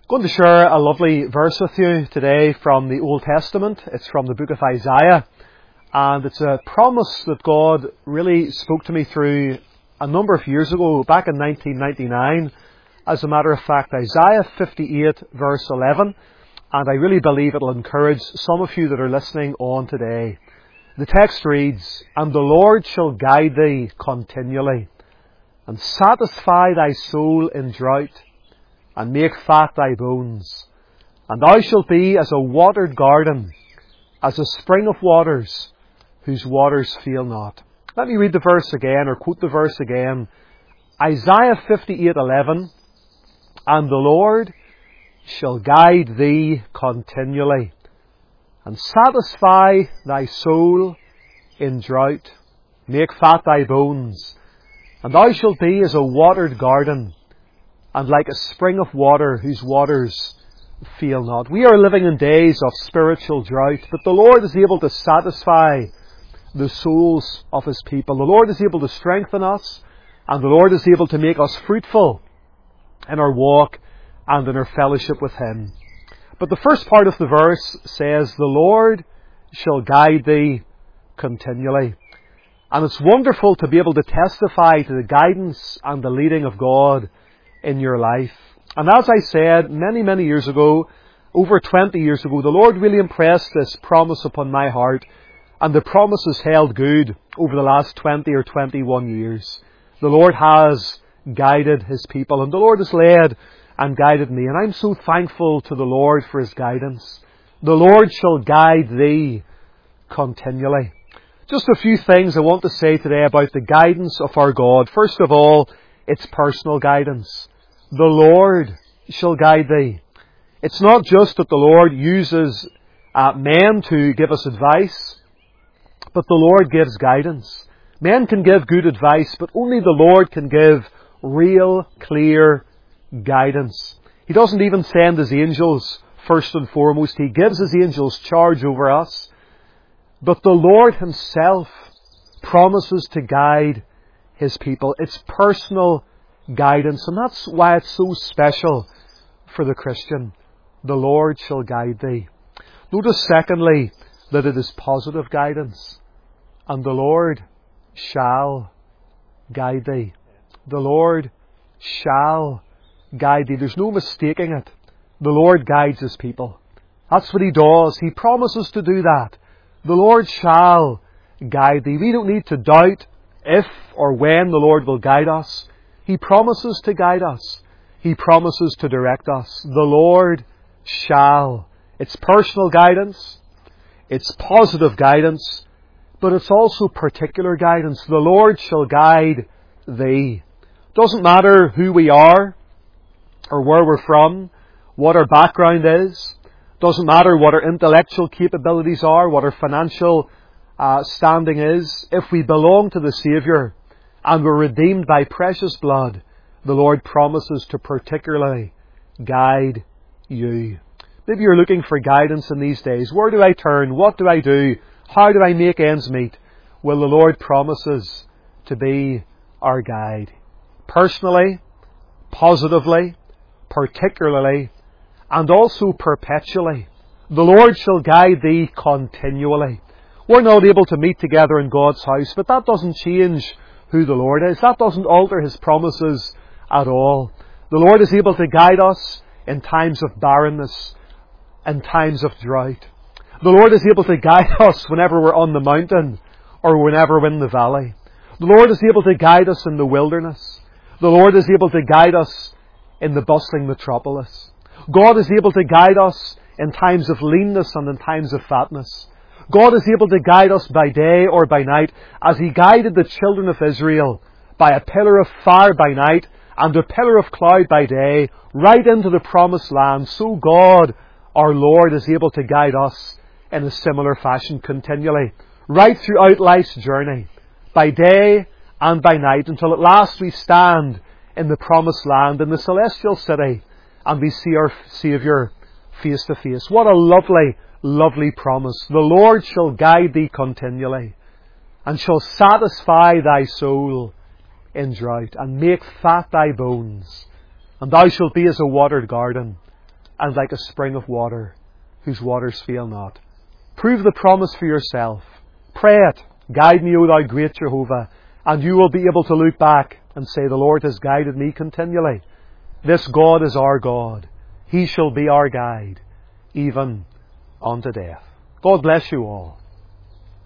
I'm going to share a lovely verse with you today from the Old Testament. It's from the book of Isaiah, and it's a promise that God really spoke to me through a number of years ago, back in 1999. As a matter of fact, Isaiah 58 verse 11, and I really believe it'll encourage some of you that are listening on today. The text reads, "And the Lord shall guide thee continually, and satisfy thy soul in drought, and make fat thy bones. And thou shalt be as a watered garden, as a spring of waters, whose waters fail not." Let me read the verse again, or quote the verse again. Isaiah 58:11, "And the Lord shall guide thee continually, and satisfy thy soul in drought, make fat thy bones. And thou shalt be as a watered garden, and like a spring of water, whose waters fail not." We are living in days of spiritual drought, but the Lord is able to satisfy the souls of His people. The Lord is able to strengthen us, and the Lord is able to make us fruitful in our walk and in our fellowship with Him. But the first part of the verse says, "The Lord shall guide thee continually." And it's wonderful to be able to testify to the guidance and the leading of God in your life. And as I said many years ago, over 20 years ago, the Lord really impressed this promise upon my heart, and the promise has held good over the last 20 or 21 years. The Lord has guided His people, and the Lord has led and guided me, and I'm so thankful to the Lord for His guidance. The Lord shall guide thee continually. Just a few things I want to say today about the guidance of our God. First of all, it's personal guidance. The Lord shall guide thee. It's not just that the Lord uses men to give us advice, but the Lord gives guidance. Men can give good advice, but only the Lord can give real, clear guidance. He doesn't even send His angels first and foremost. He gives His angels charge over us. But the Lord Himself promises to guide His people. It's personal guidance, and that's why it's so special for the Christian. The Lord shall guide thee. Notice secondly that it is positive guidance. And the Lord shall guide thee. The Lord shall guide thee. There's no mistaking it. The Lord guides His people. That's what He does. He promises to do that. The Lord shall guide thee. We don't need to doubt if or when the Lord will guide us. He promises to guide us. He promises to direct us. The Lord shall. It's personal guidance. It's positive guidance. But it's also particular guidance. The Lord shall guide thee. Doesn't matter who we are or where we're from, what our background is. Doesn't matter what our intellectual capabilities are, what our financial standing is. If we belong to the Saviour and we're redeemed by precious blood, the Lord promises to particularly guide you. Maybe you're looking for guidance in these days. Where do I turn? What do I do? How do I make ends meet? Well, the Lord promises to be our guide. Personally, positively, particularly, and also perpetually. The Lord shall guide thee continually. We're not able to meet together in God's house, but that doesn't change who the Lord is. That doesn't alter His promises at all. The Lord is able to guide us in times of barrenness, in times of drought. The Lord is able to guide us whenever we're on the mountain or whenever we're in the valley. The Lord is able to guide us in the wilderness. The Lord is able to guide us in the bustling metropolis. God is able to guide us in times of leanness and in times of fatness. God is able to guide us by day or by night, as He guided the children of Israel by a pillar of fire by night and a pillar of cloud by day, right into the promised land. So God, our Lord, is able to guide us in a similar fashion continually, right throughout life's journey, by day and by night, until at last we stand in the promised land, in the celestial city, and we see our Saviour face to face. What a lovely, lovely promise. The Lord shall guide thee continually, and shall satisfy thy soul in drought, and make fat thy bones. And thou shalt be as a watered garden, and like a spring of water, whose waters fail not. Prove the promise for yourself. Pray it. Guide me, O thou great Jehovah, and you will be able to look back and say, the Lord has guided me continually. This God is our God. He shall be our guide, even unto death. God bless you all.